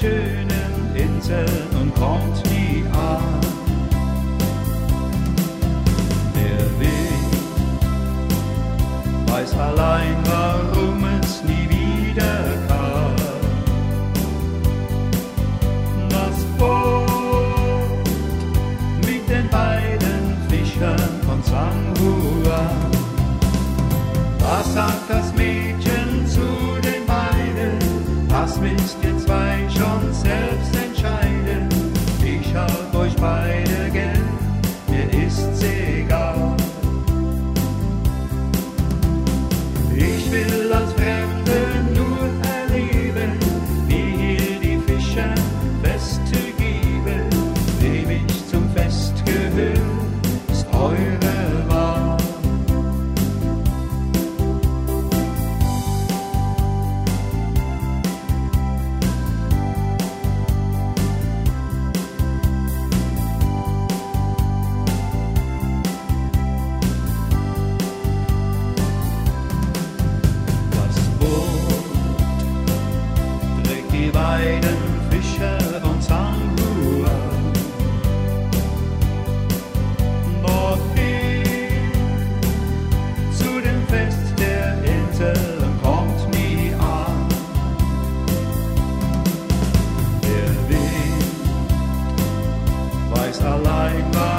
schönen Inseln und kommt nie an. Der Weg weiß allein, warum es nie wieder kam. Das Boot mit den beiden Fischern von San Juan. Was sagt das Mädchen zu den beiden? Das müsst ihr zwei schon selbst entscheiden. Ich hab euch beide gern, mir ist's egal. Ich will als Fremde nur erleben, wie hier die Fischer Feste geben. Wem ich zum Fest gehör, ist eure Wahl. Die beiden Fischer von San Juan dorthin zu dem Fest der Insel kommt nie an. Der Wind weiß allein,